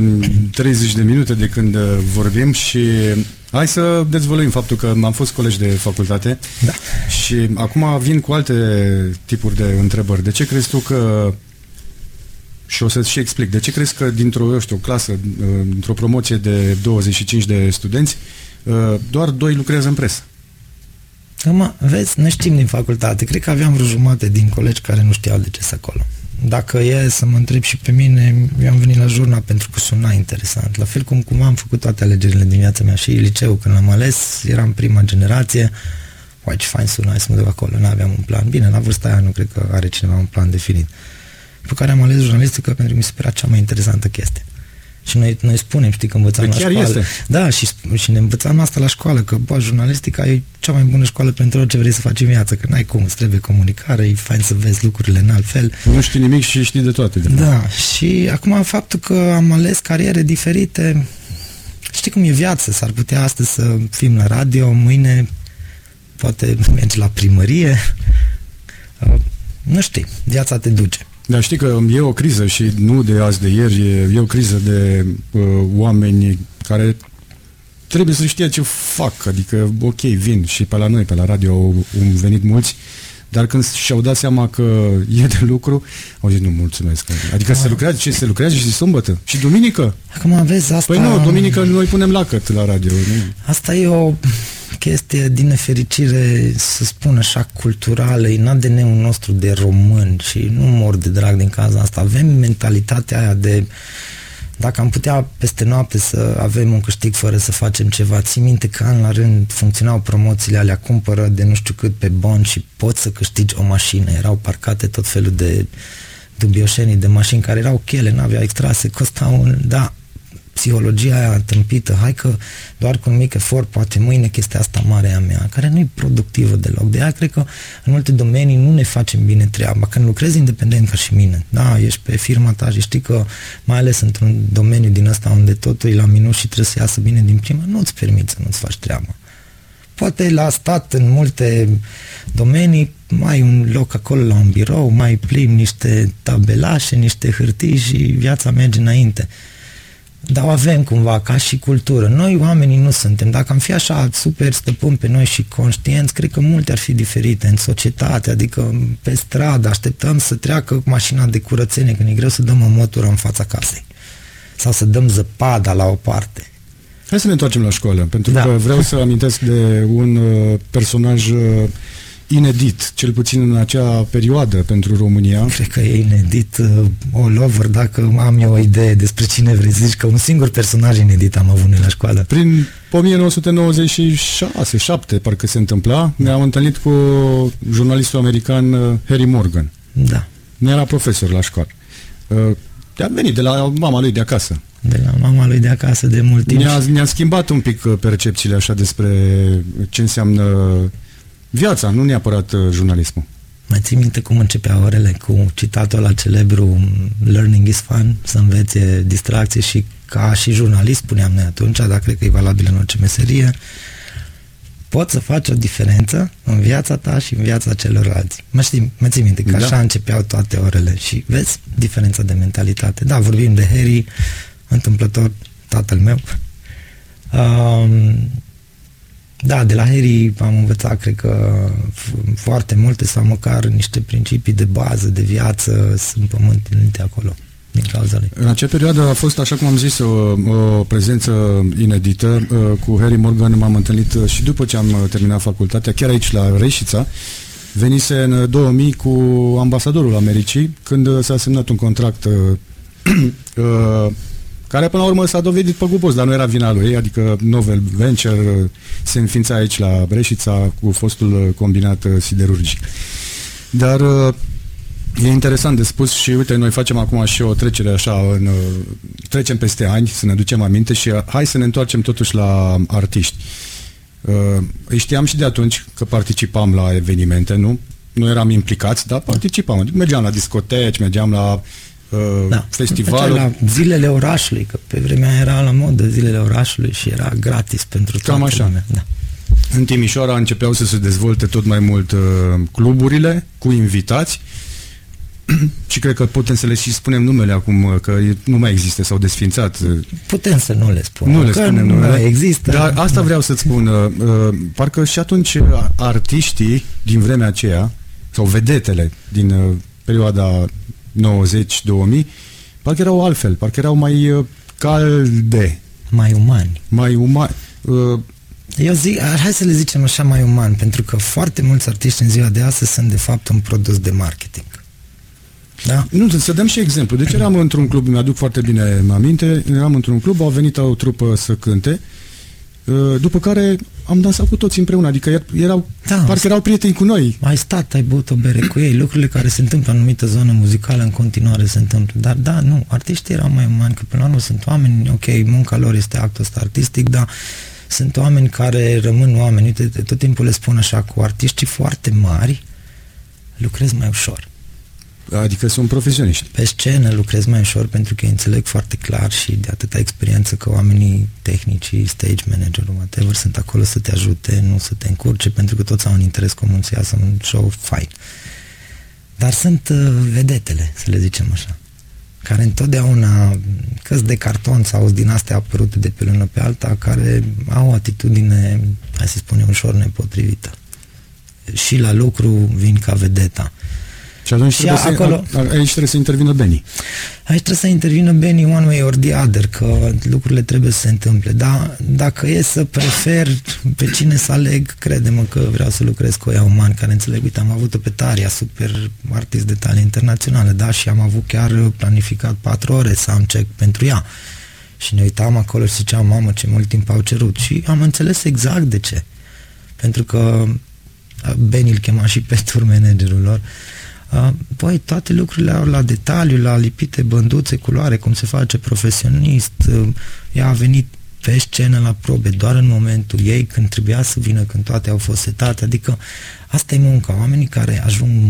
30 de minute de când vorbim și hai să dezvăluim faptul că am fost colegi de facultate. Da. Și acum vin cu alte tipuri de întrebări. De ce crezi tu că, și o să-ți și explic, de ce crezi că dintr-o, clasă, într-o promoție de 25 de studenți, doar 2 lucrează în presă? Acum, vezi, noi știm din facultate, cred că aveam vreo jumătate din colegi care nu știau de ce sunt acolo. Dacă e să mă întreb și pe mine, eu am venit la jurnal pentru că suna interesant. La fel cum am făcut toate alegerile din viața mea și liceu, când l-am ales, eram prima generație, ce fain sună, hai să mă duc acolo, n-aveam un plan. Bine, la vârsta aia nu cred că are cineva un plan definit. Pe care am ales jurnalistică pentru că mi se părea cea mai interesantă chestie. Și noi spunem, știi, că învățam la școală. Este. Da, și ne învățam asta la școală, că jurnalistica e cea mai bună școală pentru orice vrei să faci în viață, că n-ai cum, îți trebuie comunicare, e fain să vezi lucrurile în alt fel. Nu știi nimic și știi de toate. Da, și acum faptul că am ales cariere diferite, știi cum e viața, s-ar putea astăzi să fim la radio, mâine poate mergi la primărie, nu știi, viața te duce. Dar știi că e o criză și nu de azi de ieri, e o criză de oameni care trebuie să știe ce fac, adică ok, vin și pe la noi, pe la radio au venit mulți, dar când și-au dat seama că e de lucru, au zis nu, mulțumesc. Adică se lucrează și sâmbătă și duminică. Acum vezi asta... Păi nu, duminică noi punem lacăt la radio. Nu? Asta e o chestie, din nefericire, să spun așa, culturală, în ADN-ul nostru de român și nu mor de drag din cauza asta. Avem mentalitatea aia de dacă am putea peste noapte să avem un câștig fără să facem ceva. Ții minte că an la rând funcționau promoțiile alea, cumpără de nu știu cât pe bon și poți să câștigi o mașină. Erau parcate tot felul de dubioșenii de mașini care erau chele, n-aveau extrase, costau da, psihologia aia tâmpită, hai că doar cu un mic efort, poate mâine chestia asta mare a mea, care nu e productivă deloc. De aia cred că în multe domenii nu ne facem bine treaba. Când lucrezi independent ca și mine, da, ești pe firma ta și știi că mai ales într-un domeniu din ăsta unde totul e la minus și trebuie să iasă bine din prima, nu-ți permiți să nu-ți faci treaba. Poate la stat în multe domenii mai un loc acolo la un birou, mai plimbi niște tabelașe, niște hârtii și viața merge înainte. Dar o avem cumva, ca și cultură. Noi oamenii nu suntem. Dacă am fi așa super stăpân pe noi și conștienți, cred că multe ar fi diferite în societate, adică pe stradă așteptăm să treacă mașina de curățenie, când e greu să dăm o motoră în fața casei. Sau să dăm zăpada la o parte. Hai să ne întoarcem la școală, pentru că vreau să amintesc de un personaj inedit, cel puțin în acea perioadă pentru România. Cred că e inedit all over, dacă am eu o idee despre cine vrei să zici, că un singur personaj inedit am avut noi la școală. Prin 1996-7 parcă se întâmpla, ne-am întâlnit cu jurnalistul american Harry Morgan. Da. Nu era profesor la școală. Te-a venit de la mama lui de acasă. De la mama lui de acasă de mult timp. Ne-a schimbat un pic percepțiile așa despre ce înseamnă viața, nu neapărat jurnalismul. Mai ții minte cum începea orele cu citatul ăla celebru "Learning is fun", să învețe distracție, și ca și jurnalist spuneam noi atunci, dar cred că e valabil în orice meserie, poți să faci o diferență în viața ta și în viața celorlalți. Mă ții minte că așa începeau toate orele și vezi diferența de mentalitate. Da, vorbim de Harry, întâmplător tatăl meu. Da, de la Harry am învățat, cred că, foarte multe, sau măcar niște principii de bază, de viață, sunt pământenite acolo, din cauza lui. În acea perioadă a fost, așa cum am zis, o prezență inedită. Cu Harry Morgan m-am întâlnit și după ce am terminat facultatea, chiar aici la Reșița. Venise în 2000 cu ambasadorul Americii, când s-a semnat un contract care până la urmă s-a dovedit păgubos, dar nu era vina lui, adică Novel Venture se înființa aici la Breșița cu fostul combinat siderurgic. Dar e interesant de spus și uite, noi facem acum și o trecere așa, trecem peste ani, să ne ducem aminte și hai să ne întoarcem totuși la artiști. Îi știam și de atunci că participam la evenimente, nu? Nu eram implicați, dar participam. Mergeam la discoteci, mergeam la festivalul. La zilele orașului, că pe vremea era la modă zilele orașului și era gratis pentru toată lumea. Da. În Timișoara începeau să se dezvolte tot mai mult cluburile cu invitați și cred că putem să le și spunem numele acum, că nu mai există, s-au desființat. Putem să nu le spunem. Nu le spunem numele. Nu există. Dar asta vreau să-ți spun. Parcă și atunci artiștii din vremea aceea, sau vedetele din perioada 90-2000, parcă erau altfel, parcă erau mai calde. Mai umani. Mai umani. Eu zic, hai să le zicem așa, mai uman, pentru că foarte mulți artiști în ziua de astăzi sunt de fapt un produs de marketing. Da? Nu, să dăm și exemplu. Deci eram într-un club, mi-aduc foarte bine aminte, eram într-un club, au venit o trupă să cânte, după care am dansat cu toți împreună, adică erau, parcă erau prieteni cu noi. Ai stat, ai băut o bere cu ei, lucrurile care se întâmplă în anumită zonă muzicală în continuare se întâmplă. Dar da, nu, artiștii erau mai umani, că până la urmă sunt oameni, ok, munca lor este actul ăsta artistic, dar sunt oameni care rămân oameni. Uite, tot timpul le spun așa, cu artiștii foarte mari lucrezi mai ușor. Adică sunt profesioniști. Pe scenă lucrez mai ușor pentru că înțeleg foarte clar și de atâta experiență că oamenii tehnici, stage manager, whatever, sunt acolo să te ajute, nu să te încurce, pentru că toți au un interes comun să iasă un show fain. Dar sunt vedetele, să le zicem așa, care întotdeauna, că-s de carton sau din astea apărute de pe lună pe alta, care au o atitudine, hai să spunem, ușor nepotrivită. Și la lucru vin ca vedeta. Și atunci aici trebuie să intervină Benny. Aici trebuie să intervină Benny one way or the other, că lucrurile trebuie să se întâmple. Dar dacă e să prefer pe cine să aleg, crede-mă că vreau să lucrez cu ea umani care înțeleg. Uite, am avut-o pe Taria, super artist de talie internațională, da? Și am avut chiar planificat 4 ore soundcheck pentru ea. Și ne uitam acolo și ziceam, mamă, ce mult timp au cerut. Și am înțeles exact de ce. Pentru că Benny îl chema și pe tour managerul lor. Păi toate lucrurile au la detaliu, la lipite bânduțe, culoare, cum se face profesionist. Ea a venit pe scenă la probe doar în momentul ei, când trebuia să vină, când toate au fost setate. Adică asta e munca. Oamenii care ajung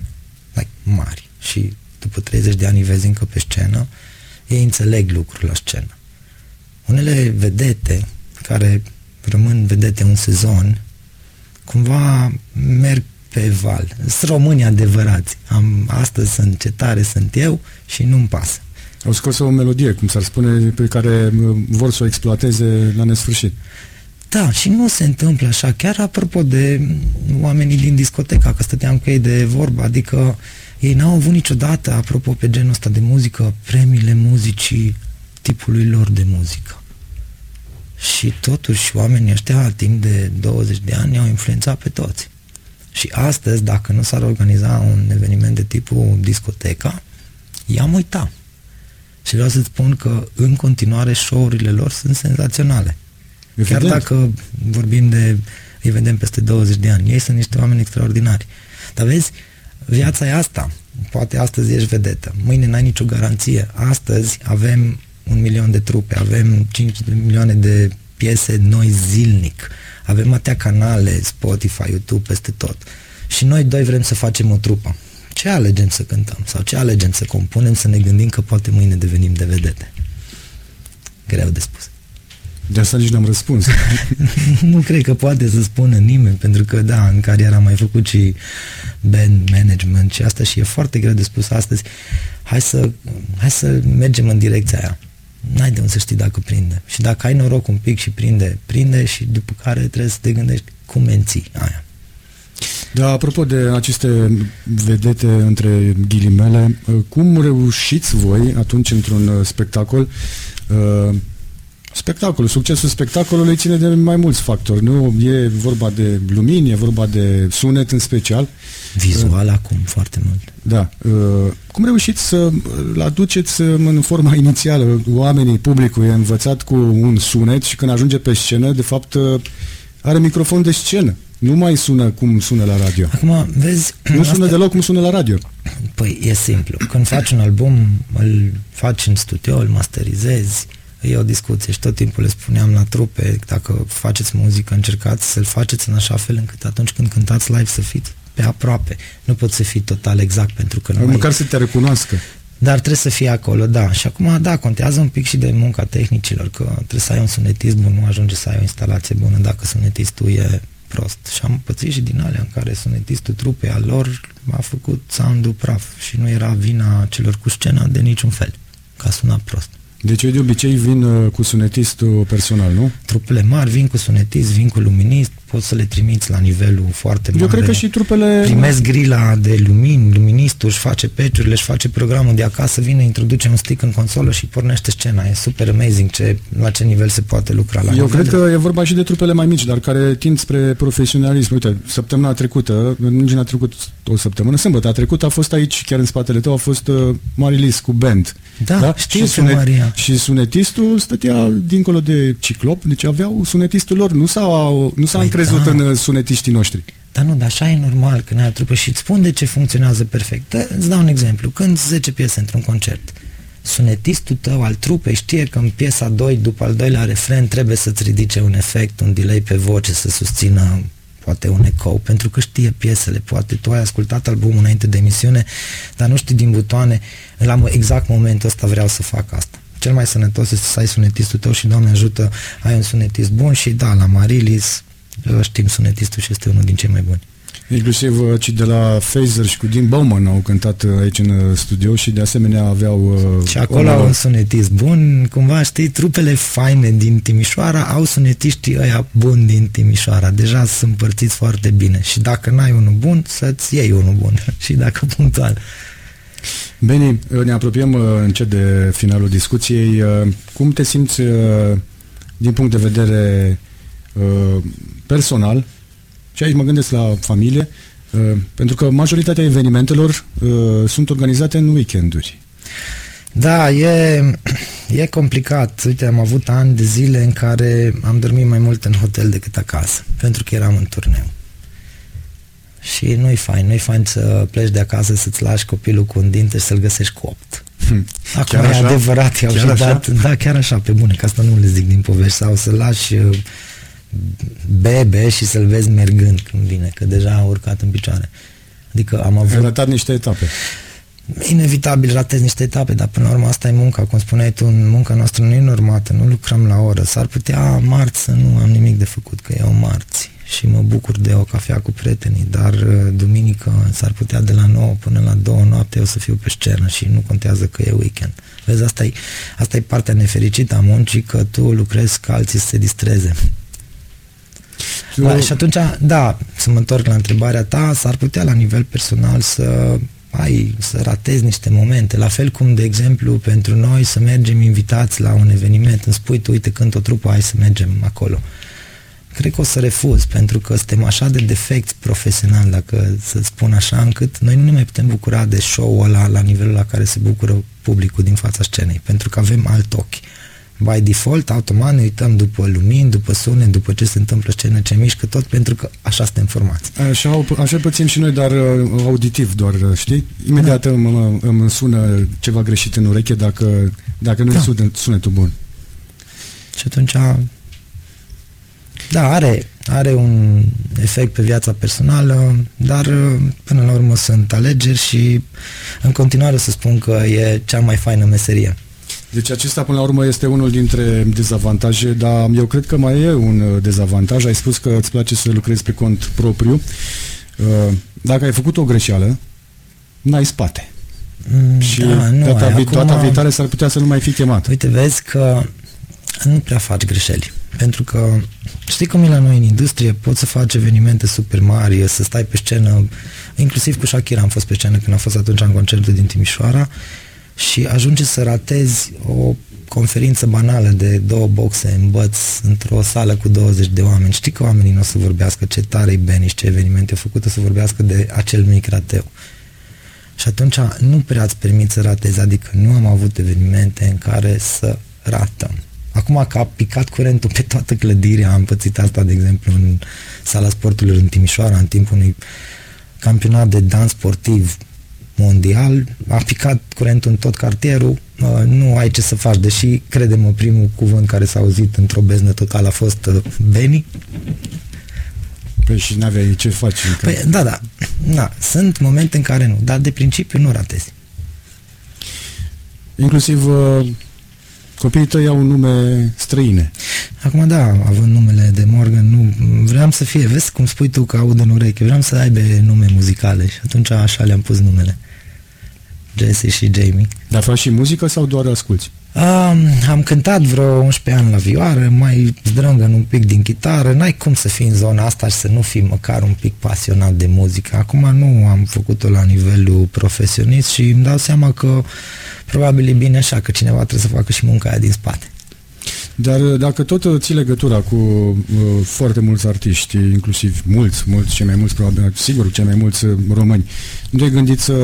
mari și după 30 de ani vezi încă pe scenă, ei înțeleg lucruri la scenă. Unele vedete care rămân vedete un sezon, cumva merg pe val. Sunt români adevărați. Astăzi sunt ce tare sunt eu și nu-mi pasă. Au scos o melodie, cum s-ar spune, pe care vor să o exploateze la nesfârșit. Da, și nu se întâmplă așa. Chiar apropo de oamenii din discoteca, că stăteam cu ei de vorbă, adică ei n-au avut niciodată, apropo pe genul ăsta de muzică, premiile muzicii tipului lor de muzică. Și totuși oamenii ăștia, timp de 20 de ani, au influențat pe toți. Și astăzi, dacă nu s-ar organiza un eveniment de tipul discoteca, i-am uitat. Și vreau să-ți spun că în continuare show-urile lor sunt senzaționale. Evident. Chiar dacă vorbim îi vedem peste 20 de ani. Ei sunt niște oameni extraordinari. Dar vezi, viața e asta. Poate astăzi ești vedetă, mâine n-ai nicio garanție. Astăzi avem 1 milion de trupe, avem 5 milioane de piese noi zilnic, avem atâtea canale, Spotify, YouTube, peste tot. Și noi doi vrem să facem o trupă. Ce alegem să cântăm? Sau ce alegem să compunem, să ne gândim că poate mâine devenim de vedete? Greu de spus. De asta nici n-am răspuns. Nu cred că poate să spună nimeni, pentru că da, în carieră am mai făcut și band management și asta și e foarte greu de spus astăzi. Hai să mergem în direcția aia. N-ai de unde să știi dacă prinde. Și dacă ai noroc un pic și prinde și după care trebuie să te gândești cum menții aia. Da, apropo de aceste vedete între ghilimele, cum reușiți voi atunci într-un spectacol? Succesul spectacolului ține de mai mulți factori, nu? E vorba de lumini, e vorba de sunet în special. Vizual acum, foarte mult. Da. Cum reușiți să-l aduceți în forma inițială? Oamenii, publicul e învățat cu un sunet și când ajunge pe scenă, de fapt, are microfon de scenă. Nu mai sună cum sună la radio. Acum, vezi... Nu sună deloc cum sună la radio. Păi, e simplu. Când faci un album, îl faci în studio, îl masterizezi, e o discuție și tot timpul le spuneam la trupe, dacă faceți muzică, încercați să-l faceți în așa fel încât atunci când cântați live să fiți pe aproape. Nu poți să fii total exact pentru că măcar să te recunoască. Dar trebuie să fie acolo, da. Și acum, da, contează un pic și de munca tehnicilor, că trebuie să ai un sunetist bun, nu ajunge să ai o instalație bună dacă sunetistul e prost. Și am pățit și din alea în care sunetistul trupei al lor a făcut sound-ul praf și nu era vina celor cu scena de niciun fel, că a sunat prost. Deci eu de obicei vin cu sunetistul personal, nu? Trupele mari vin cu sunetist, vin cu luminist, poți să le trimiți la nivelul foarte mare. Eu cred că și trupele... Primesc grila de lumini, luministul își face patch-urile, își face programul de acasă, vine, introduce un stick în consolă și pornește scena. E super amazing la ce nivel se poate lucra la Eu cred că e vorba și de trupele mai mici, dar care tind spre profesionalism. Uite, săptămâna trecută, nici n-a trecut o săptămână, sâmbătă trecută a fost aici, chiar în spatele tău, a fost Marilis cu band. Da? Știu Maria. Și sunetistul stătea dincolo de Ciclop, deci aveau sunetistul lor, nu s-a încrezut în sunetiștii noștri. Dar nu, dar așa e normal când ai o trupă și îți spun de ce funcționează perfect. Îți dau un exemplu. Când 10 piese într-un concert, sunetistul tău al trupei știe că în piesa 2, după al doilea refren, trebuie să-ți ridice un efect, un delay pe voce, să susțină poate un ecou, pentru că știe piesele, poate tu ai ascultat albumul înainte de emisiune, dar nu știi din butoane, la exact momentul ăsta vreau să fac asta. Cel mai sănătos este să ai sunetistul tău și, Doamne ajută, ai un sunetist bun și da, la Marilis știm sunetistul și este unul din cei mai buni. Inclusiv cei de la Phaser și cu Dean Bowman au cântat aici în studio și de asemenea aveau... și acolo au un sunetist bun, cumva știi, trupele faine din Timișoara au sunetiștii ăia buni din Timișoara, deja sunt împărțiți foarte bine și dacă n-ai unul bun, să-ți iei unul bun și dacă punctual. Beni, ne apropiem încet de finalul discuției. Cum te simți din punct de vedere personal? Și aici mă gândesc la familie, pentru că majoritatea evenimentelor sunt organizate în weekenduri. Da, e complicat. Uite, am avut ani de zile în care am dormit mai mult în hotel decât acasă, pentru că eram în turneu. Și nu-i fain să pleci de acasă, să-ți lași copilul cu un dinte și să-l găsești cu 8. Acum e adevărat, i-au și dat, da, chiar așa, pe bune, că asta nu le zic din povești, sau să lași bebe și să-l vezi mergând când vine, că deja a urcat în picioare. Adică am avut... Ai ratat niște etape. Inevitabil ratezi niște etape, dar până la urmă asta e munca, cum spuneai tu, munca noastră nu e normată, nu lucrăm la oră, s-ar putea marți să nu am nimic de făcut, că e o marți și mă bucur de o cafea cu prietenii, dar duminică s-ar putea de la 9 până la 2 noapte eu să fiu pe scenă și nu contează că e weekend. Vezi, asta e partea nefericită a muncii, că tu lucrezi ca alții să se distreze. Și atunci, da, să mă întorc la întrebarea ta, s-ar putea la nivel personal să ratezi niște momente, la fel cum, de exemplu, pentru noi să mergem invitați la un eveniment, îmi spui tu, uite, cânt o trupă, hai să mergem acolo. cred că o să refuz, pentru că suntem așa de defecți profesional, dacă să spun așa, încât noi nu ne mai putem bucura de show-ul ăla la nivelul la care se bucură publicul din fața scenei, pentru că avem alt ochi. By default, automat ne uităm după lumini, după sunet, după ce se întâmplă scenă, ce mișcă, tot pentru că așa suntem formați. Așa pățim și noi, dar auditiv doar, știi? Imediat îmi sună ceva greșit în ureche dacă nu e sunetul bun. Și atunci, da, are un efect pe viața personală, dar până la urmă sunt alegeri și în continuare să spun că e cea mai faină meserie. Deci acesta până la urmă este unul dintre dezavantaje, dar eu cred că mai e un dezavantaj. Ai spus că îți place să lucrezi pe cont propriu. Dacă ai făcut o greșeală, n-ai spate. Și data viitoare s-ar putea să nu mai fi chemat. Uite, vezi că nu prea faci greșeli. Pentru că știi cum e la noi în industrie, poți să faci evenimente super mari, să stai pe scenă, inclusiv cu Shakira am fost pe scenă când a fost atunci în concertul din Timișoara, și ajunge să ratezi o conferință banală de 2 boxe în Băț, într-o sală cu 20 de oameni. Știi că oamenii nu o să vorbească ce tare-i Benny și ce evenimente a făcut, o să vorbească de acel mic rateu. Și atunci nu prea îți permiți să ratezi, adică nu am avut evenimente în care să ratăm. Acum că a picat curentul pe toată clădirea, am pățit asta, de exemplu, în sala sporturilor în Timișoara, în timpul unui campionat de dans sportiv mondial, a picat curentul în tot cartierul, nu ai ce să faci, deși, crede-mă, primul cuvânt care s-a auzit într-o beznă totală a fost Benny. Păi și n-aveai ce faci. Păi, da, sunt momente în care nu, dar de principiu nu ratezi. Inclusiv copiii tăi au nume străine. Acum da, având numele de Morgan, nu vreau să fie, vezi cum spui tu că aud în ureche, vreau să aibă nume muzicale și atunci așa le-am pus numele. Jesse și Jamie. Dar faci și muzică sau doar asculți? Am cântat vreo 11 ani la vioară, mai zdrângăn un pic din chitară, n-ai cum să fii în zona asta și să nu fii măcar un pic pasionat de muzică. Acum nu am făcut-o la nivelul profesionist și îmi dau seama că probabil e bine așa, că cineva trebuie să facă și munca aia din spate. Dar dacă tot ții legătura cu foarte mulți artiști, inclusiv mulți, cei mai mulți, probabil, sigur, cei mai mulți români, nu te-ai gândit să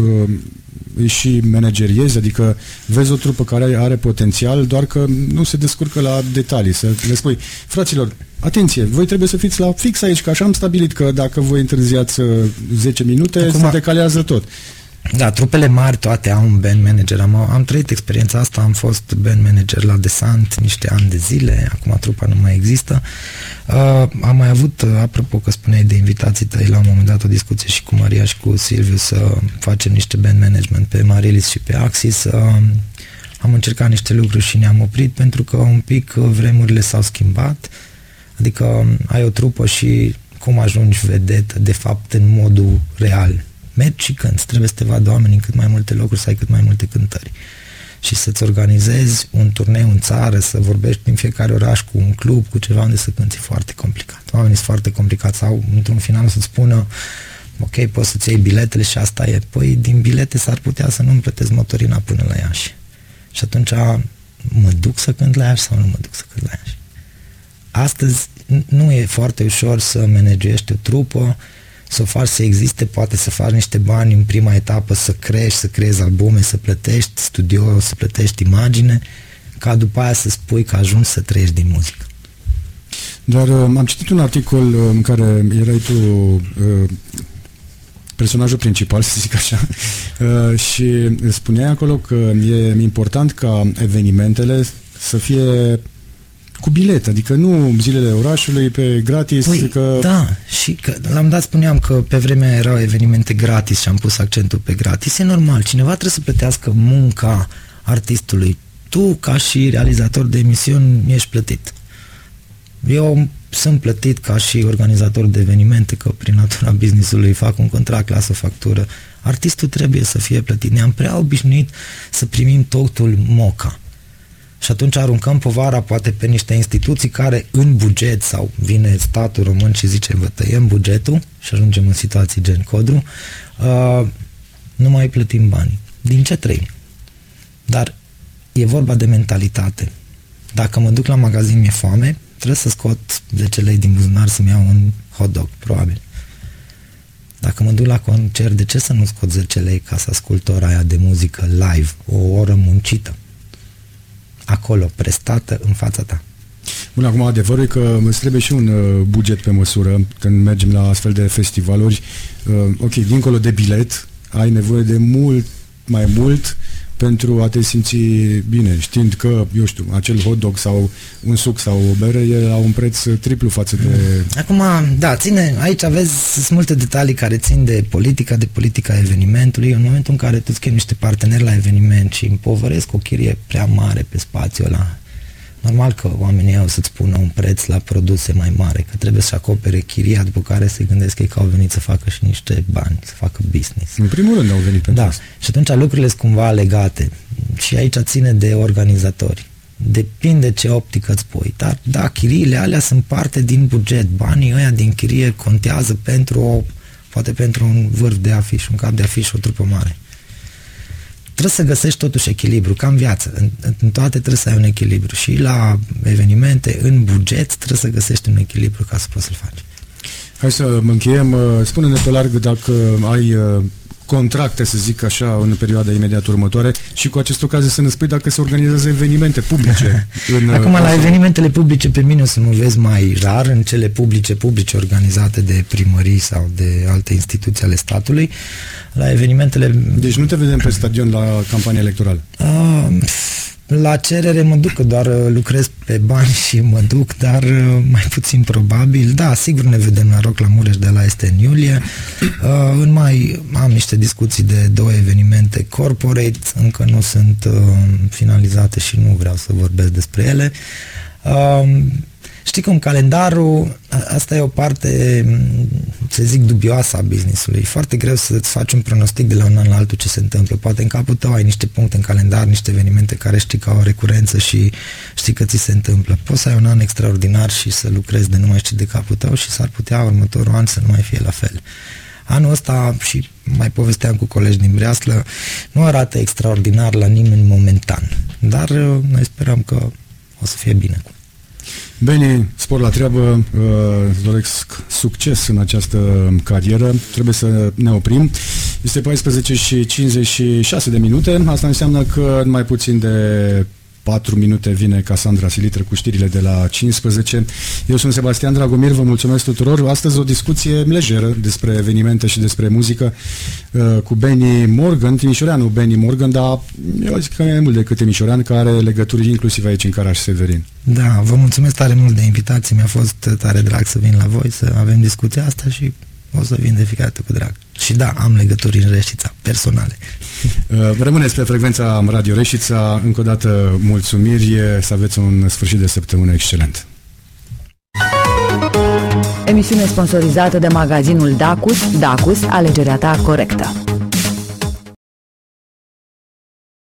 îi și manageriezi, adică vezi o trupă care are potențial, doar că nu se descurcă la detalii, să le spui, fraților, atenție, voi trebuie să fiți la fix aici, că așa am stabilit că dacă voi întârziați 10 minute, acum se decalează tot. Da, trupele mari toate au un band manager. Am trăit experiența asta, am fost band manager la Desant niște ani de zile, acum trupa nu mai există. Am mai avut, apropo că spuneai de invitații tăi, la un moment dat o discuție și cu Maria și cu Silviu să facem niște band management pe Marilis și pe Axis. Am încercat niște lucruri și ne-am oprit pentru că un pic vremurile s-au schimbat, adică ai o trupă și cum ajungi vedetă de fapt în modul real. Mergi și cânti, trebuie să te vadă oameni în cât mai multe locuri, să ai cât mai multe cântări. Și să-ți organizezi un turneu în țară, să vorbești din fiecare oraș cu un club, cu ceva unde să cânti, e foarte complicat. Oamenii sunt foarte complicați sau într-un final să-ți spună ok, poți să-ți iei biletele și asta e. Păi din bilete s-ar putea să nu-mi plătesc motorina până la Iași. Și atunci mă duc să cânt la Iași sau nu mă duc să cânt la Iași? Astăzi nu e foarte ușor să managești o trupă, să o faci să existe, poate să faci niște bani în prima etapă, să crești, să creezi albume, să plătești studio, să plătești imagine, ca după aia să spui că ajungi să trăiești din muzică. Dar am citit un articol în care erai tu personajul principal, să zic așa, și spuneai acolo că e important ca evenimentele să fie cu bilet, adică nu zilele orașului pe gratis. Păi, că... da, și că la un dat spuneam că pe vremea erau evenimente gratis și am pus accentul pe gratis. E normal, cineva trebuie să plătească munca artistului. Tu, ca și realizator de emisiuni, ești plătit. Eu sunt plătit ca și organizator de evenimente, că prin natura business-ului fac un contract, las o factură. Artistul trebuie să fie plătit. Ne-am prea obișnuit să primim totul moca. Și atunci aruncăm povara poate pe niște instituții care în buget, sau vine statul român și zice vă tăiem bugetul și ajungem în situații gen Codru, nu mai plătim bani. Din ce trăim? Dar e vorba de mentalitate. Dacă mă duc la magazin, mi-e foame, trebuie să scot 10 lei din buzunar să-mi iau un hot dog, probabil. Dacă mă duc la concert, de ce să nu scot 10 lei ca să ascult ora aia de muzică live, o oră muncită, acolo, prestată în fața ta? Bun, acum adevărul e că îți trebuie și un buget pe măsură când mergem la astfel de festivaluri. Ok, dincolo de bilet, ai nevoie de mult mai mult pentru a te simți bine, știind că, eu știu, acel hot dog sau un suc sau o bere e la un preț triplu față de... Acum, da, aici sunt multe detalii care țin de politica evenimentului. În momentul în care tu schimbi niște parteneri la eveniment și împovăresc o chirie prea mare pe spațiul ăla, normal că oamenii au să-ți spună un preț la produse mai mare, că trebuie să acopere chiria, după care se gândesc că au venit să facă și niște bani, să facă business. În primul rând au venit pentru asta. Și atunci lucrurile sunt cumva legate. Și aici ține de organizatori. Depinde ce optică îți pui. Dar, da, chiriile alea sunt parte din buget. Banii ăia din chirie contează poate pentru un vârf de afiș, un cap de afiș, o trupă mare. Trebuie să găsești totuși echilibru, ca în viață. În toate trebuie să ai un echilibru. Și la evenimente, în buget, trebuie să găsești un echilibru ca să poți să-l faci. Hai să încheiem. Spune-ne pe larg dacă ai contracte, să zic așa, în perioada imediat următoare și cu acest ocazie să ne spui dacă se organizează evenimente publice. Acum, la evenimentele publice, pe mine o să mă vezi mai rar, în cele publice organizate de primării sau de alte instituții ale statului. La evenimentele... Deci nu te vedem pe stadion la campania electorală? La cerere mă duc, că doar lucrez pe bani și mă duc, dar mai puțin probabil. Da, sigur ne vedem la Rock la Mureș, de la este în iulie. În mai am niște discuții de 2 evenimente corporate, încă nu sunt finalizate și nu vreau să vorbesc despre ele. Știi cum, calendarul, asta e o parte, să zic, dubioasă a business-ului. E foarte greu să-ți faci un pronostic de la un an la altul ce se întâmplă. Poate în capul tău ai niște puncte în calendar, niște evenimente care știi că au o recurență și știi că ți se întâmplă. Poți să ai un an extraordinar și să lucrezi de nu mai știi de capul tău și s-ar putea următorul an să nu mai fie la fel. Anul ăsta, și mai povesteam cu colegi din Breaslă, nu arată extraordinar la nimeni momentan. Dar noi sperăm că o să fie bine. Beni, spor la treabă, îți doresc succes în această carieră. Trebuie să ne oprim. Este 14:56 de minute. Asta înseamnă că în mai puțin de 4 minute vine Cassandra Silitră cu știrile de la 15. Eu sunt Sebastian Dragomir, vă mulțumesc tuturor. Astăzi o discuție lejeră despre evenimente și despre muzică cu Beni Morgan, timișoreanul Beni Morgan, dar eu zic că e mai mult decât timișorean, care are legături inclusiv aici în Caraș-Severin. Da, vă mulțumesc tare mult de invitație, mi-a fost tare drag să vin la voi, să avem discuția asta și o să vin de fiecare dată cu drag. Și da, am legături în Reșița, personale. Rămâneți pe frecvența Radio Reșița. Încă o dată mulțumiri, să aveți un sfârșit de săptămână excelent. Emisiune sponsorizată de magazinul Dacus, alegerea ta corectă.